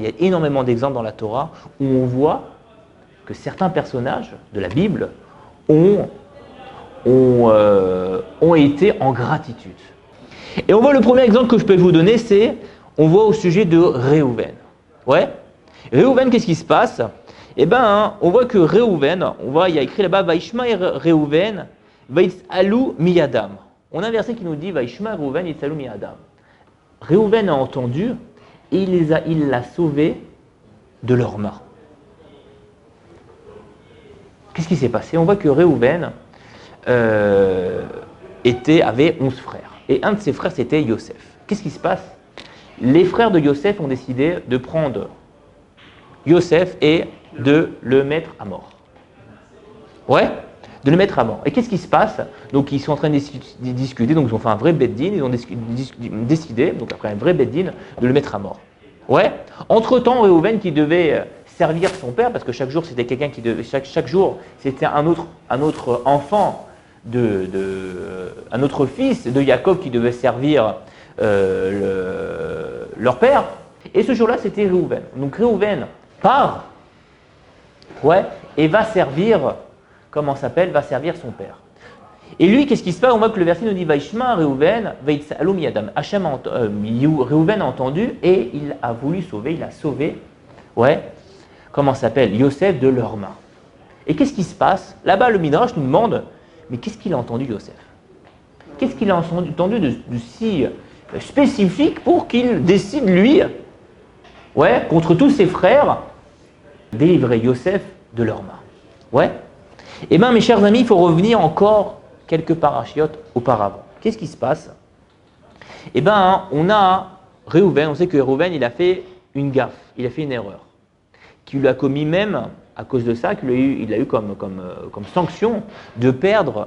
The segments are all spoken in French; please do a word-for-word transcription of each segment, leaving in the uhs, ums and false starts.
il y a énormément d'exemples dans la Torah où on voit que certains personnages de la Bible ont, ont, euh, ont été en gratitude. Et on voit le premier exemple que je peux vous donner, c'est, on voit au sujet de Réhouven. Ouais. Réhouven, qu'est-ce qui se passe? Eh bien, hein, on voit que Réhouven, on voit, il y a écrit là-bas, Vaishma Réhouven, Vaitzalu miyadam. On a un verset qui nous dit, Vaishma Réhouven, Vaitzalu miyadam. Réhouven a entendu et il les a, il l'a sauvé de leurs mains. Qu'est-ce qui s'est passé? On voit que Réhouven euh, était, avait onze frères. Et un de ses frères, c'était Yosef. Qu'est-ce qui se passe? Les frères de Yosef ont décidé de prendre Yosef et de le mettre à mort. Ouais, de le mettre à mort. Et qu'est-ce qui se passe? Donc ils sont en train de discuter, donc ils ont fait un vrai beddin, ils ont décidé, donc après un vrai beddin, de le mettre à mort. Ouais. Entre-temps, Réhouven qui devait servir son père, parce que chaque jour c'était quelqu'un qui devait, chaque, chaque jour c'était un autre, un autre enfant, de, de, un autre fils de Jacob qui devait servir euh, le, leur père. Et ce jour-là c'était Réhouven. Donc Réhouven part, ouais, et va servir, comment s'appelle, va servir son père. Et lui, qu'est-ce qui se passe? On voit que le verset nous dit Vaishma Réhouven, Vaitzalu miyadam. Hachem, euh, Réhouven a entendu et il a voulu sauver, il a sauvé, ouais, comment s'appelle, Yosef de leurs mains. Et qu'est-ce qui se passe? Là-bas, le Midrash nous demande, mais qu'est-ce qu'il a entendu, Yosef? Qu'est-ce qu'il a entendu de, de si spécifique pour qu'il décide, lui, ouais, contre tous ses frères, délivrer Yosef de leurs mains? Ouais. Eh bien, mes chers amis, il faut revenir encore quelques parachiotes auparavant. Qu'est-ce qui se passe? Eh bien, on a Réhouven, on sait que Réhouven, il a fait une gaffe, il a fait une erreur, qui lui a commis même, à cause de ça, qu'il a eu, il a eu comme, comme, comme sanction de perdre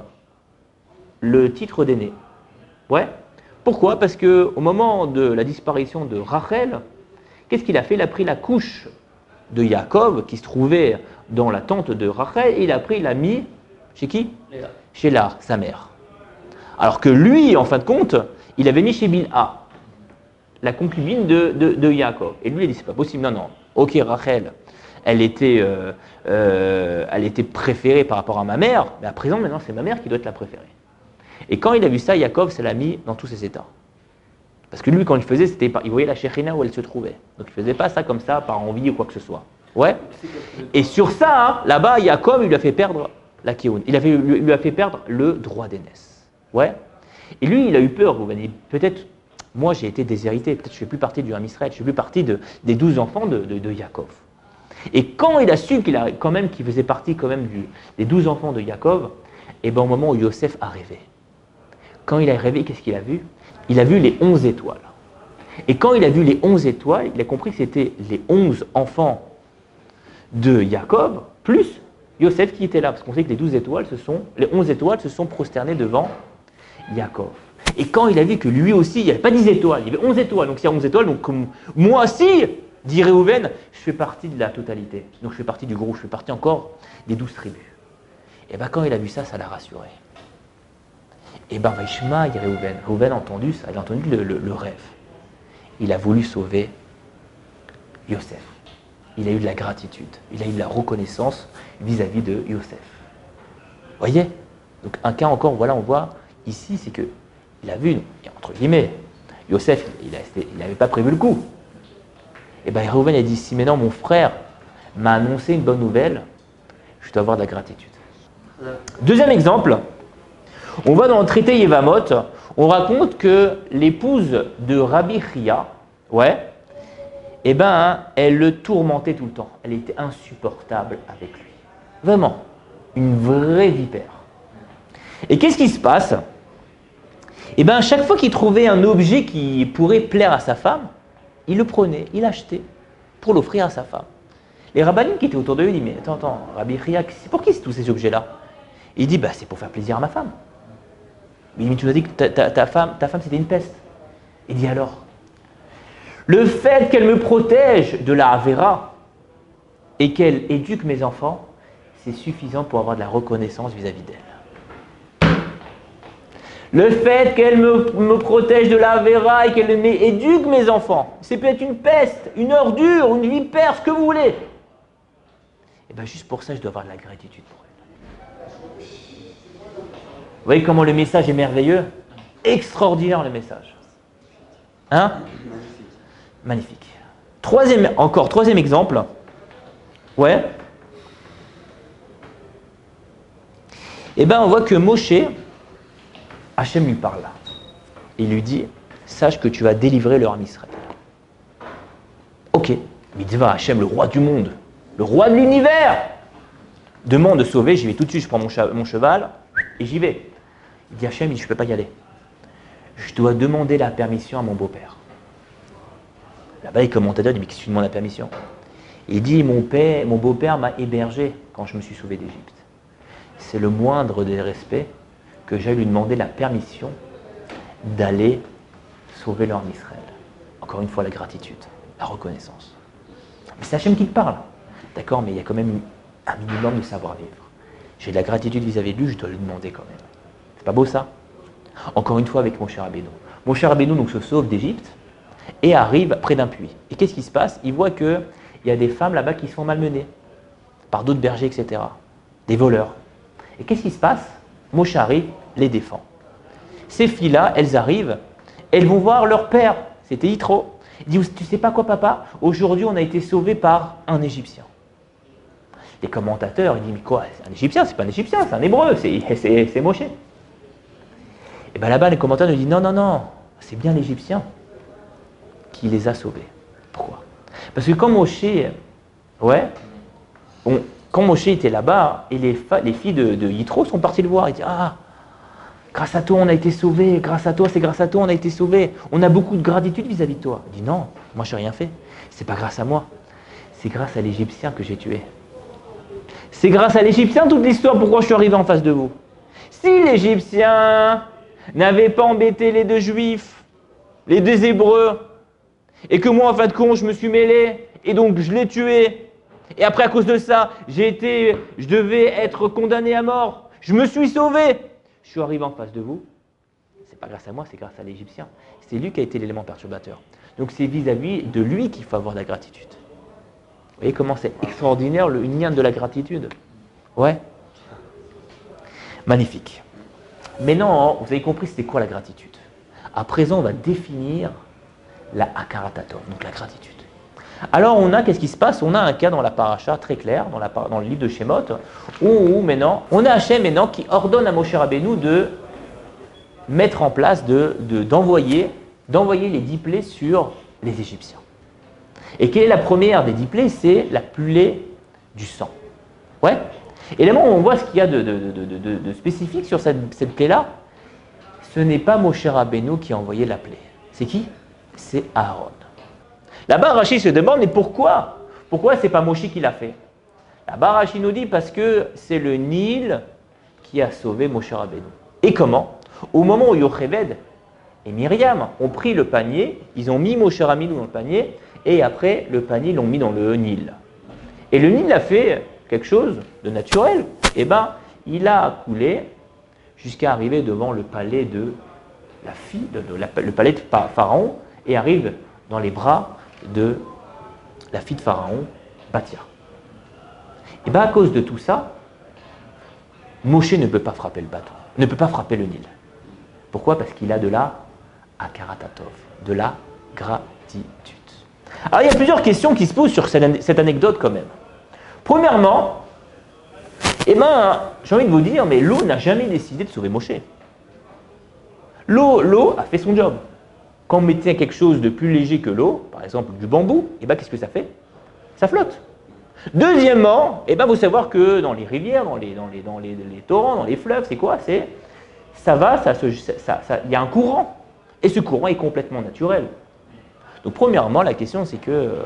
le titre d'aîné. Ouais. Pourquoi? Parce qu'au moment de la disparition de Rachel, qu'est-ce qu'il a fait? Il a pris la couche de Jacob, qui se trouvait dans la tente de Rachel, et il a pris, il l'a mis chez qui? Léa. Chez Léa, sa mère. Alors que lui, en fin de compte, il avait mis chez Bilha, la concubine de, de, de Jacob. Et lui, il a dit, c'est pas possible, non, non. Ok, Rachel, elle était, euh, euh, elle était préférée par rapport à ma mère, mais à présent, maintenant, c'est ma mère qui doit être la préférée. Et quand il a vu ça, Jacob, ça l'a mis dans tous ses états. Parce que lui, quand il faisait, c'était, il voyait la Shekhinah où elle se trouvait. Donc il ne faisait pas ça comme ça, par envie ou quoi que ce soit. Ouais. Et sur ça, hein, là-bas, Jacob, il lui a fait perdre la Kéoun. Il, avait, il lui a fait perdre le droit d'aînesse. Ouais. Et lui, il a eu peur. Peut-être, moi, j'ai été déshérité. Peut-être que je ne fais plus partie du Ham Israël. Je ne fais plus partie de, des douze enfants de, de, de Jacob. Et quand il a su qu'il a, quand même, qu'il faisait partie quand même du, des douze enfants de Jacob, et ben au moment où Yosef a rêvé. Quand il a rêvé, qu'est-ce qu'il a vu? Il a vu les onze étoiles. Et quand il a vu les onze étoiles, il a compris que c'était les onze enfants de Jacob, plus Yosef qui était là. Parce qu'on sait que les douze étoiles, ce sont, les onze étoiles se sont prosternées devant Jacob. Et quand il a vu que lui aussi, il n'y avait pas dix étoiles, il y avait onze étoiles. Donc s'il y a onze étoiles, donc comme moi aussi, dit Réhouven, je fais partie de la totalité. Donc je fais partie du groupe, je fais partie encore des douze tribus. Et bien quand il a vu ça, ça l'a rassuré. Et bien Vaishma, il y a Réhouven. Réhouven a entendu ça, il a entendu le, le, le rêve. Il a voulu sauver Yosef. Il a eu de la gratitude, il a eu de la reconnaissance vis-à-vis de Yosef. Vous voyez? Donc un cas encore, voilà, on voit ici, c'est que il a vu, entre guillemets, Yosef, il n'avait pas prévu le coup. Et bien Réhouven a dit, si maintenant mon frère m'a annoncé une bonne nouvelle, je dois avoir de la gratitude. Deuxième exemple, on va dans le traité Yevamot, on raconte que l'épouse de Rabbi Chia, ouais, eh ben, hein, elle le tourmentait tout le temps. Elle était insupportable avec lui. Vraiment, une vraie vipère. Et qu'est-ce qui se passe? Eh bien, chaque fois qu'il trouvait un objet qui pourrait plaire à sa femme, il le prenait, il l'achetait pour l'offrir à sa femme. Les rabbinim qui étaient autour de lui disent, mais attends, attends, Rabbi Chia, c'est pour qui c'est tous ces objets-là? Il dit, bah, c'est pour faire plaisir à ma femme. Il dit, mais tu nous as dit que ta, ta, ta femme, ta femme c'était une peste. Il dit alors, le fait qu'elle me protège de la Avera et qu'elle éduque mes enfants, c'est suffisant pour avoir de la reconnaissance vis-à-vis d'elle. Le fait qu'elle me, me protège de la Vera et qu'elle éduque mes enfants, c'est peut-être une peste, une ordure, une vipère, ce que vous voulez. Et bien juste pour ça, je dois avoir de la gratitude pour elle. Vous voyez comment le message est merveilleux? Extraordinaire le message. Hein? Magnifique. Troisième, encore, troisième exemple. Ouais. Et bien on voit que Moshe, Hachem lui parle. Il lui dit, sache que tu vas délivrer le Ham Israël. Ok, Mitzvah, Hachem, le roi du monde, le roi de l'univers, demande de sauver, j'y vais tout de suite, je prends mon, che- mon cheval et j'y vais. Il dit Hachem, je ne peux pas y aller. Je dois demander la permission à mon beau-père. Là-bas, les commentateurs disent, mais qu'est-ce que tu demandes la permission? Il dit, mon père, mon beau-père m'a hébergé quand je me suis sauvé d'Égypte. C'est le moindre des respects que j'aille lui demander la permission d'aller sauver leur Israël. Encore une fois, la gratitude, la reconnaissance. Mais c'est Hachem qui te parle. D'accord, mais il y a quand même un minimum de savoir-vivre. J'ai de la gratitude vis-à-vis de lui, je dois lui demander quand même. C'est pas beau ça? Encore une fois avec Moshe Rabbeinu. Moshe Rabbeinu donc se sauve d'Égypte et arrive près d'un puits. Et qu'est-ce qui se passe? Il voit qu'il y a des femmes là-bas qui sont malmenées par d'autres bergers, et cetera. Des voleurs. Et qu'est-ce qui se passe? Moshe arrive, les défend. Ces filles-là, elles arrivent, elles vont voir leur père, c'était Yitro. Il dit, tu sais pas quoi papa? Aujourd'hui on a été sauvés par un Égyptien. Les commentateurs, ils disent, mais quoi? Un Égyptien? C'est pas un Égyptien, c'est un Hébreu, c'est Moshe. Et bien là-bas, les commentateurs nous disent, non, non, non, c'est bien l'Égyptien qui les a sauvés. Pourquoi? Parce que quand Moshe, ouais, on, quand Moshe était là-bas, et les, les filles de, de Yitro sont parties le voir, ils disent, ah, grâce à toi on a été sauvés, grâce à toi, c'est grâce à toi on a été sauvés, on a beaucoup de gratitude vis-à-vis de toi. Il dit, non, moi je n'ai rien fait, c'est pas grâce à moi, c'est grâce à l'Égyptien que j'ai tué. C'est grâce à l'Égyptien toute l'histoire pourquoi je suis arrivé en face de vous. Si l'Égyptien n'avait pas embêté les deux Juifs, les deux Hébreux, et que moi en fin de compte je me suis mêlé, et donc je l'ai tué, et après à cause de ça, j'ai été, je devais être condamné à mort, je me suis sauvé, je suis arrivé en face de vous, c'est pas grâce à moi, c'est grâce à l'Égyptien. C'est lui qui a été l'élément perturbateur. Donc c'est vis-à-vis de lui qu'il faut avoir de la gratitude. Vous voyez comment c'est extraordinaire le lien de la gratitude? Ouais. Magnifique. Maintenant, vous avez compris c'était quoi la gratitude. À présent, on va définir la Hakaratatov, donc la gratitude. Alors on a, qu'est-ce qui se passe? On a un cas dans la paracha très clair, dans, la, dans le livre de Shemot, où, où maintenant, on a Hachem maintenant qui ordonne à Moshe Rabbeinu de mettre en place, de, de, d'envoyer, d'envoyer les dix plaies sur les Égyptiens. Et quelle est la première des dix plaies? C'est la plaie du sang. Ouais. Et là, on voit ce qu'il y a de, de, de, de, de, de spécifique sur cette, cette plaie-là. Ce n'est pas Moshe Rabbeinu qui a envoyé la plaie. C'est qui? C'est Aaron. Là-bas, Rashi se demande, mais pourquoi? Pourquoi ce n'est pas Moshe qui l'a fait? Là-bas, Rashi nous dit, parce que c'est le Nil qui a sauvé Moshe Rabbeinu. Et comment? Au moment où Yocheved et Myriam ont pris le panier, ils ont mis Moshe Rabbeinu dans le panier, et après, le panier, ils l'ont mis dans le Nil. Et le Nil a fait quelque chose de naturel. Eh bien, il a coulé jusqu'à arriver devant le palais de la fille, de, de la, le palais de Pharaon, et arrive dans les bras de la fille de Pharaon, Bathia. Et bien, à cause de tout ça, Moshe ne peut pas frapper le bateau, ne peut pas frapper le Nil. Pourquoi? Parce qu'il a de la Hakaratatov, de la gratitude. Alors, il y a plusieurs questions qui se posent sur cette anecdote quand même. Premièrement, eh ben, j'ai envie de vous dire, mais l'eau n'a jamais décidé de sauver Moshe. L'eau, l'eau a fait son job. Quand on mettait quelque chose de plus léger que l'eau, par exemple du bambou, eh ben, qu'est-ce que ça fait? Ça flotte. Deuxièmement, eh ben, il faut savoir que dans les rivières, dans les, dans les, dans les, les torrents, dans les fleuves, c'est quoi? C'est ça va, ça se, ça, ça, il y a un courant. Et ce courant est complètement naturel. Donc premièrement, la question c'est que euh,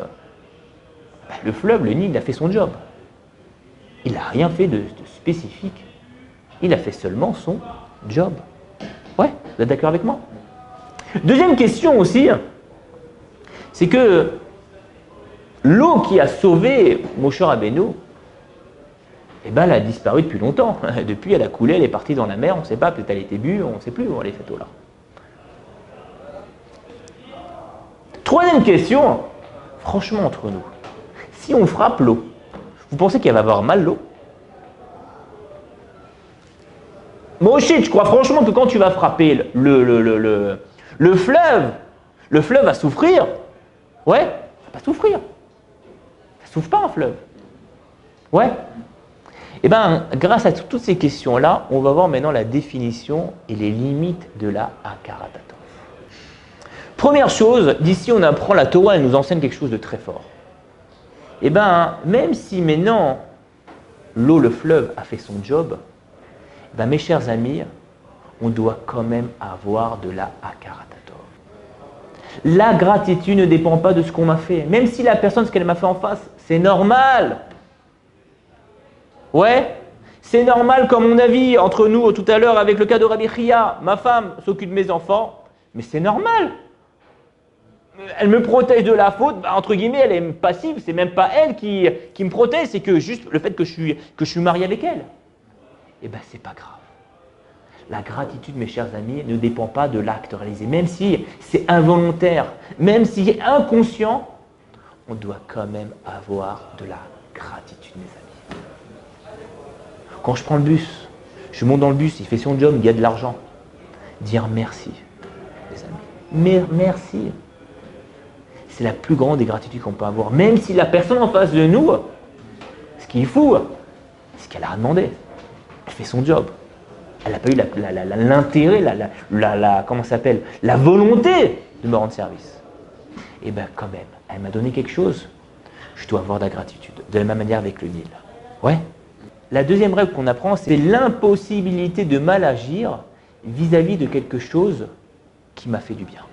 le fleuve, le Nil, il a fait son job. Il n'a rien fait de, de spécifique. Il a fait seulement son job. Ouais, vous êtes d'accord avec moi? Deuxième question aussi, c'est que l'eau qui a sauvé Moshe Rabbeinu, eh ben, elle a disparu depuis longtemps. Depuis, elle a coulé, elle est partie dans la mer, on ne sait pas, peut-être elle a été bue, on ne sait plus où elle est cette eau-là. Troisième question, franchement entre nous, si on frappe l'eau, vous pensez qu'elle va avoir mal l'eau? Moi aussi, je crois franchement que quand tu vas frapper le, le, le, le, le fleuve, le fleuve va souffrir. Ouais, ça va pas souffrir. Ça souffre pas un fleuve. Ouais. Eh bien, grâce à toutes ces questions-là, on va voir maintenant la définition et les limites de la Hakarat HaTov. Première chose, d'ici on apprend la Torah, elle nous enseigne quelque chose de très fort. Eh bien, même si maintenant l'eau, le fleuve, a fait son job, ben mes chers amis, on doit quand même avoir de la Hakarat HaTov. La gratitude ne dépend pas de ce qu'on m'a fait. Même si la personne, ce qu'elle m'a fait en face, c'est normal. Ouais, c'est normal comme on a vu entre nous tout à l'heure avec le cas de Rabbi Chia. Ma femme s'occupe de mes enfants, mais c'est normal. Elle me protège de la faute, bah, entre guillemets, elle est passive, c'est même pas elle qui, qui me protège, c'est que juste le fait que je suis, que je suis marié avec elle. Eh bien, c'est pas grave. La gratitude, mes chers amis, ne dépend pas de l'acte réalisé. Même si c'est involontaire, même si c'est inconscient, on doit quand même avoir de la gratitude, mes amis. Quand je prends le bus, je monte dans le bus, il fait son job, il y a de l'argent. Dire merci, mes amis. Mais merci. C'est la plus grande des gratitudes qu'on peut avoir. Même si la personne en face de nous, ce qu'il faut, c'est ce qu'elle a demandé. Elle fait son job. Elle n'a pas eu l'intérêt, la, la, la, la, comment ça s'appelle, la volonté de me rendre service. Et bien quand même, elle m'a donné quelque chose. Je dois avoir de la gratitude. De la même manière avec le Nil. Ouais. La deuxième règle qu'on apprend, c'est l'impossibilité de mal agir vis-à-vis de quelque chose qui m'a fait du bien.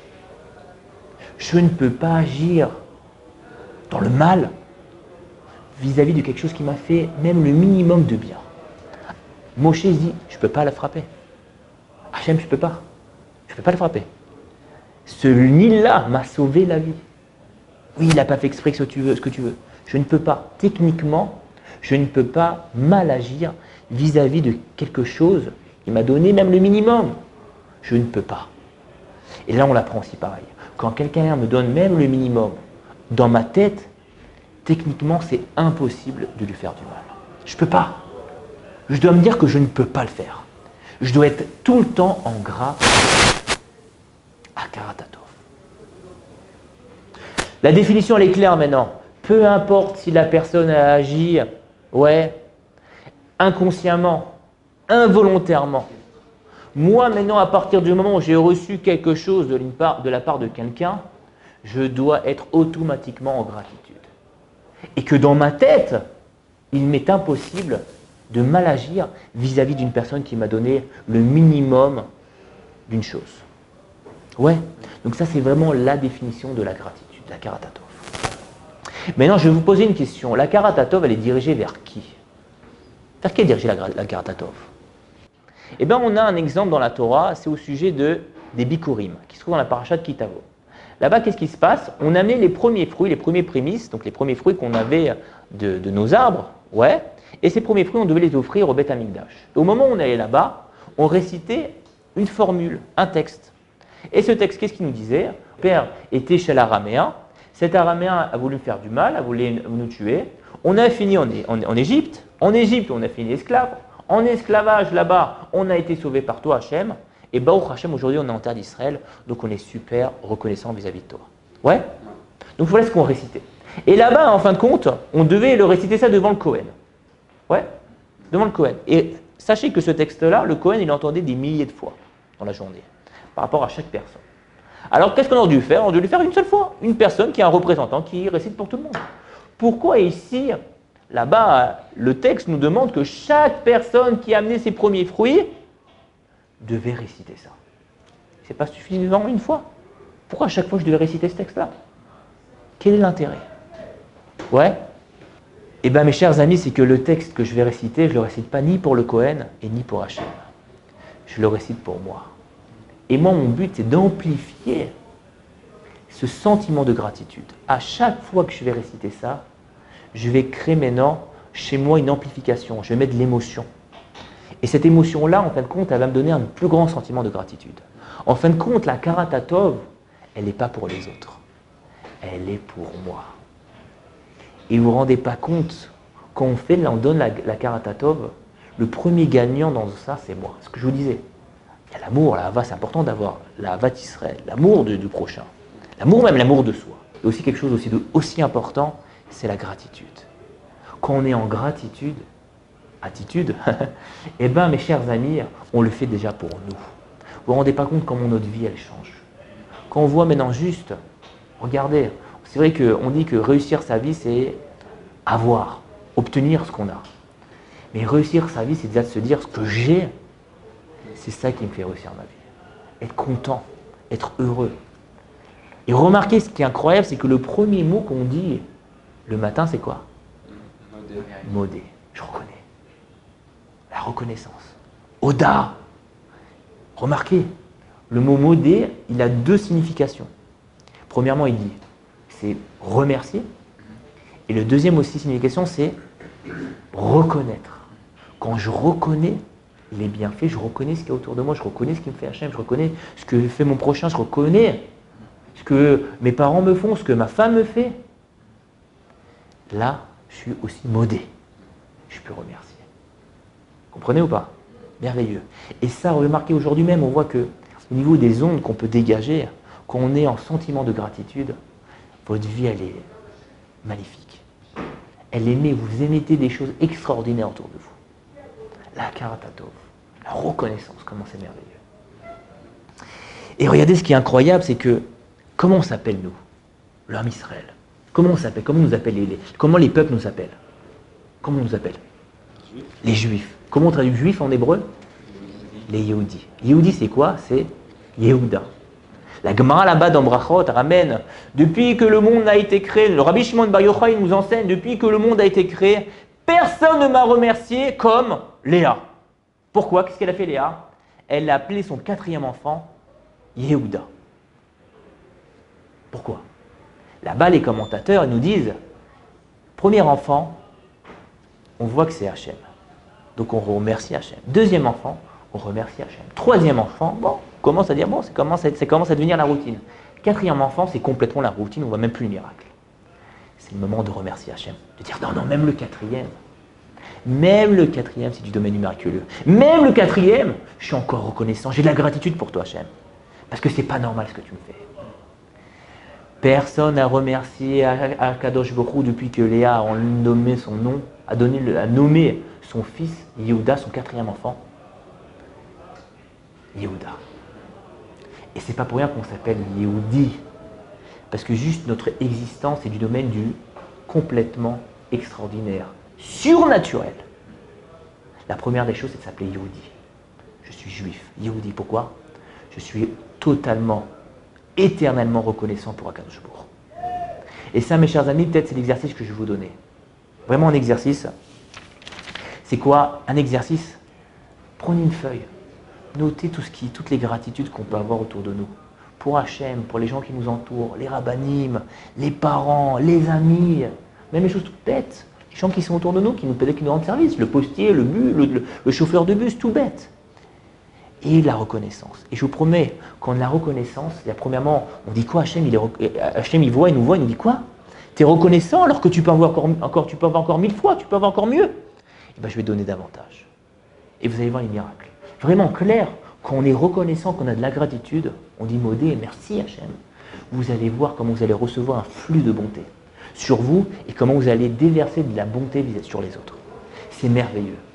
Je ne peux pas agir dans le mal vis-à-vis de quelque chose qui m'a fait même le minimum de bien. Moshe dit, je ne peux pas la frapper. Hachem, je ne peux pas. Je ne peux pas le frapper. Ce Nil-là m'a sauvé la vie. Oui, il n'a pas fait exprès ce que tu veux, ce que tu veux. Je ne peux pas. Techniquement, je ne peux pas mal agir vis-à-vis de quelque chose qui m'a donné même le minimum. Je ne peux pas. Et là, on l'apprend aussi pareil. Quand quelqu'un me donne même le minimum dans ma tête, techniquement, c'est impossible de lui faire du mal. Je ne peux pas. Je dois me dire que je ne peux pas le faire. Je dois être tout le temps en gras Hakarat HaTov. La définition, elle est claire maintenant. Peu importe si la personne a agi, ouais, inconsciemment, involontairement. Moi, maintenant, à partir du moment où j'ai reçu quelque chose de, part, de la part de quelqu'un, je dois être automatiquement en gratitude. Et que dans ma tête, il m'est impossible de mal agir vis-à-vis d'une personne qui m'a donné le minimum d'une chose. Ouais, donc ça c'est vraiment la définition de la gratitude, la Hakarat HaTov. Maintenant, je vais vous poser une question. La Hakarat HaTov, elle est dirigée vers qui? Vers qui est dirigée la, la Hakarat HaTov? Eh bien, on a un exemple dans la Torah, c'est au sujet de, des Bikurim, qui se trouve dans la paracha de Kitavo. Là-bas, qu'est-ce qui se passe? On amenait les premiers fruits, les premiers prémices, donc les premiers fruits qu'on avait de, de nos arbres, ouais, et ces premiers fruits, on devait les offrir au Beth Amikdash. Au moment où on allait là-bas, on récitait une formule, un texte. Et ce texte, qu'est-ce qu'il nous disait? Le père était chez l'araméen, cet araméen a voulu faire du mal, a voulu nous tuer. On a fini en, en, en Égypte, en Égypte, on a fini esclave. En esclavage, là-bas, on a été sauvé par toi, Hachem. Et Baruch Hachem, aujourd'hui, on est en terre d'Israël, donc on est super reconnaissant vis-à-vis de toi. Ouais? Donc voilà ce qu'on récitait. Et là-bas, en fin de compte, on devait le réciter ça devant le Kohen. Ouais? Devant le Kohen. Et sachez que ce texte-là, le Kohen, il l'entendait des milliers de fois dans la journée, par rapport à chaque personne. Alors, qu'est-ce qu'on aurait dû faire? On aurait dû le faire une seule fois. Une personne qui est un représentant, qui récite pour tout le monde. Pourquoi ici, là-bas, le texte nous demande que chaque personne qui a amené ses premiers fruits devait réciter ça? C'est pas suffisant une fois. Pourquoi à chaque fois je devais réciter ce texte-là? Quel est l'intérêt? Ouais. Eh bien, mes chers amis, c'est que le texte que je vais réciter, je ne le récite pas ni pour le Kohen et ni pour Hachem. Je le récite pour moi. Et moi, mon but, c'est d'amplifier ce sentiment de gratitude. À chaque fois que je vais réciter ça, je vais créer maintenant chez moi une amplification, je vais mettre de l'émotion. Et cette émotion-là, en fin de compte, elle va me donner un plus grand sentiment de gratitude. En fin de compte, la Karatatov, elle n'est pas pour les autres. Elle est pour moi. Et vous ne vous rendez pas compte, quand on fait, là, on donne la, la Karatatov, le premier gagnant dans ça, c'est moi. Ce que je vous disais. Il y a l'amour, la hava, c'est important d'avoir la hava d'Israël, l'amour du, du prochain. L'amour, même l'amour de soi. Et aussi quelque chose aussi, de, aussi important, c'est la gratitude. Quand on est en gratitude, attitude, eh bien, mes chers amis, on le fait déjà pour nous. Vous ne vous rendez pas compte comment notre vie, elle change. Quand on voit maintenant juste, regardez, c'est vrai qu'on dit que réussir sa vie, c'est avoir, obtenir ce qu'on a. Mais réussir sa vie, c'est déjà de se dire ce que j'ai, c'est ça qui me fait réussir ma vie. Être content, être heureux. Et remarquez, ce qui est incroyable, c'est que le premier mot qu'on dit le matin, c'est quoi? Modé. Modé. Je reconnais. La reconnaissance. Oda. Remarquez, le mot modé, il a deux significations. Premièrement, il dit, c'est remercier. Et le deuxième aussi signification, c'est reconnaître. Quand je reconnais les bienfaits, je reconnais ce qu'il y a autour de moi, je reconnais ce qui me fait Hachem, je reconnais ce que fait mon prochain, je reconnais ce que mes parents me font, ce que ma femme me fait. Là, je suis aussi modé. Je peux remercier. Comprenez ou pas? Merveilleux. Et ça, remarquez aujourd'hui même, on voit que au niveau des ondes qu'on peut dégager, quand on est en sentiment de gratitude, votre vie, elle est magnifique. Elle émet, vous émettez des choses extraordinaires autour de vous. La Karatatov, la reconnaissance, comment c'est merveilleux. Et regardez, ce qui est incroyable, c'est que, comment on s'appelle nous, l'homme Israël? Comment on s'appelle? Comment nous appellent les, comment les peuples nous appellent? Comment on nous appelle? Les Juifs. Comment on traduit juif en hébreu? Les Yehudi. Yehudi, c'est quoi? C'est Yehuda. La Gemara là-bas dans Brachot ramène, depuis que le monde a été créé, le Rabbi Shimon Bar Yochai nous enseigne, depuis que le monde a été créé, personne ne m'a remercié comme Léa. Pourquoi? Qu'est-ce qu'elle a fait, Léa? Elle a appelé son quatrième enfant Yehuda. Pourquoi? Là-bas, les commentateurs ils nous disent, premier enfant, on voit que c'est Hachem. Donc on remercie Hachem. Deuxième enfant, on remercie Hachem. Troisième enfant, bon, on commence à dire, bon, ça commence à, ça commence à devenir la routine. Quatrième enfant, c'est complètement la routine, on ne voit même plus le miracle. C'est le moment de remercier Hachem. De dire, non, non, même le quatrième, même le quatrième, c'est du domaine du miraculeux. Même le quatrième, je suis encore reconnaissant, j'ai de la gratitude pour toi, Hachem. Parce que c'est pas normal ce que tu me fais. Personne n'a remercié Akadosh Baruch Hu depuis que Léa a nommé son nom, a, donné, a nommé son fils, Yehuda, son quatrième enfant. Yehuda. Et c'est pas pour rien qu'on s'appelle Yehudi. Parce que juste notre existence est du domaine du complètement extraordinaire, surnaturel. La première des choses, c'est de s'appeler Yehudi. Je suis juif. Yehudi, pourquoi? Je suis totalement, éternellement reconnaissant pour Akadosh Baruch Hu. Et ça, mes chers amis, peut-être c'est l'exercice que je vais vous donner. Vraiment un exercice. C'est quoi? Un exercice. Prenez une feuille. Notez tout ce qui, toutes les gratitudes qu'on peut avoir autour de nous. Pour Hachem, pour les gens qui nous entourent, les rabbinim, les parents, les amis, même les choses toutes bêtes. Les gens qui sont autour de nous, qui nous, qui nous rendent service. Le postier, le, bus, le, le, le chauffeur de bus, tout bête. Et la reconnaissance. Et je vous promets, quand on a la reconnaissance, il y a premièrement, on dit quoi? Hachem, il, est, Hachem, il voit, il nous voit, il nous dit quoi? Tu es reconnaissant alors que tu peux avoir encore, encore, tu peux avoir encore mille fois, tu peux avoir encore mieux. Et bien, je vais donner davantage. Et vous allez voir les miracles. Vraiment clair, quand on est reconnaissant, qu'on a de la gratitude, on dit modé, merci Hachem. Vous allez voir comment vous allez recevoir un flux de bonté sur vous et comment vous allez déverser de la bonté sur les autres. C'est merveilleux.